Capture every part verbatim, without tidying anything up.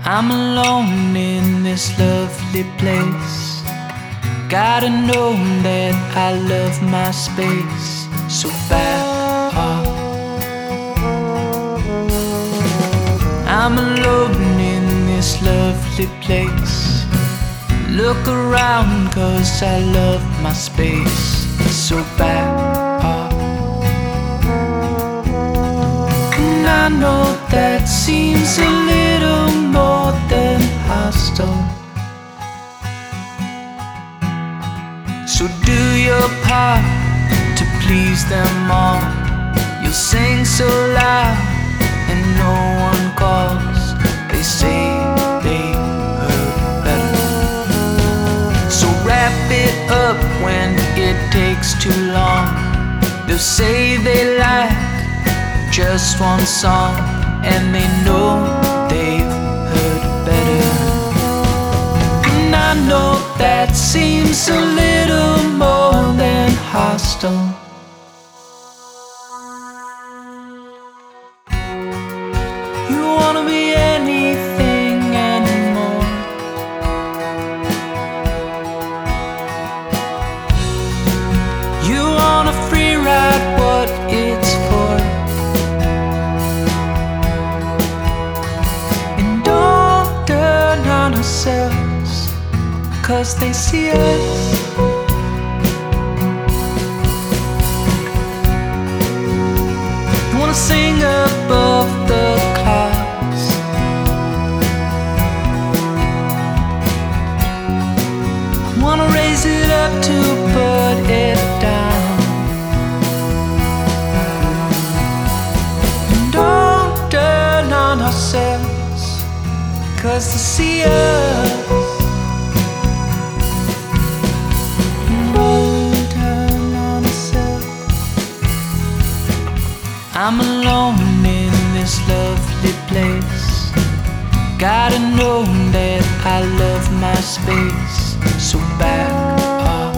I'm alone in this lovely place. Gotta know that I love my space. So back off. I'm alone in this lovely place. Look around 'cause I love my space. So back off. And I know that seems a little more than hostile. So do your part to please them all. You'll sing so loud and no one calls. They say they heard better. So wrap it up when it takes too long. They'll say they like just one song, and they know they've heard better. And I know that seems a little more than hostile. You wanna be anything anymore. You wanna free ride what it's for. And don't turn on ourselves 'cause they see us. You wanna sing above the clouds. Wanna raise it up to put it down. And don't turn on ourselves 'cause they see us. I'm alone in this lovely place. Gotta know that I love my space. So back off.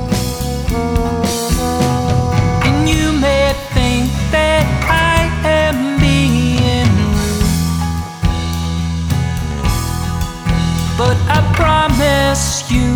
And you may think that I am being rude, but I promise you